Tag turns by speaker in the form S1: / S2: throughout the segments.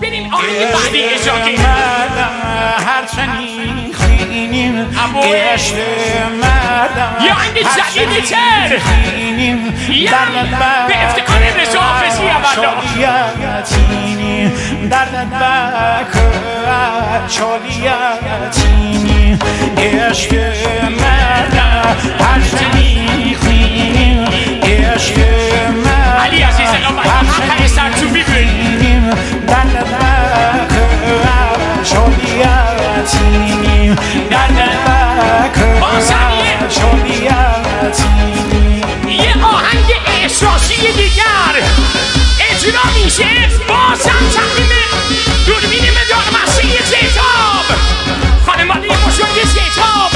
S1: بریم آهنگ بعدی اجاقی
S2: هرچنین خینیم عشق مردم
S1: یا این جدیدی تر به افتخار رضا حافظی
S2: شالیتینی دردت بکر شالیتینی عشق مردم هرچنین خینیم عشق مردم
S1: علی عزیز هر سرچو ببین
S2: دردت بکر شالیتینی دردت بکر شالیتینی
S1: یه آهنگ احساسی دیگر اجرا میشه بازم تقدیم دوربین مدار مسیح زیتاب خانواده بزرگ زیتاب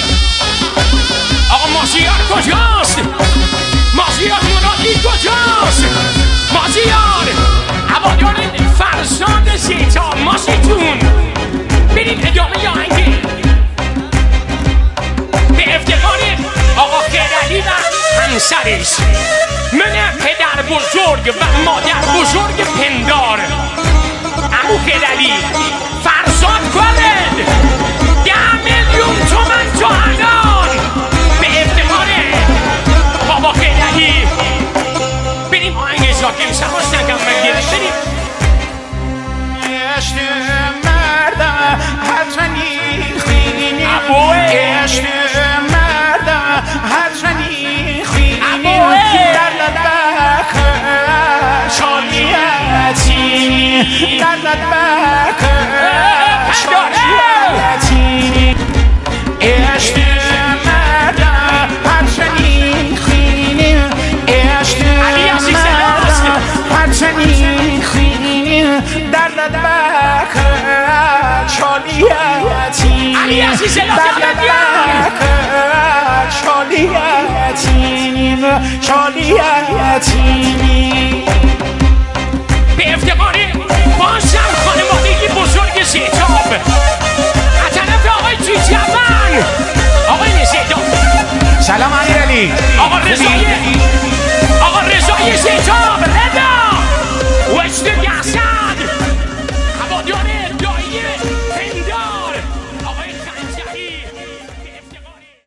S1: آقا مازیار کجاست؟ مازیار مرادی کجاست؟ مازیار هوادار فرزاد زیتاب مازیتون بریم ادامه آهنگی به افتخار آقا خیرالی و همسرش من پدر بزرگ و مادر بزرگ پندار عمو خیرالی فرزاد کارد 10 میلیون تومن تا الان به افتخار بابا خیرالی بریم آهنگ زاکم سواز نگم بگیریم بریم
S2: عشق مردم هرچنین خینیم عشق مردم هرچنین خینیم دردت بکر شالیتینی دردت بکر شالیتینی عشق مردم هرچنین خینیم عشق مردم هرچنین خینیم دردت بکر شالیتینی دردت بکر شالیتینی شالیتینی
S1: به افتخار بازم خانوادگی بزرگ زیتاب از طرف آقای توی جوان آقای زیتاب
S2: سلام علی علی
S1: آقا رضایی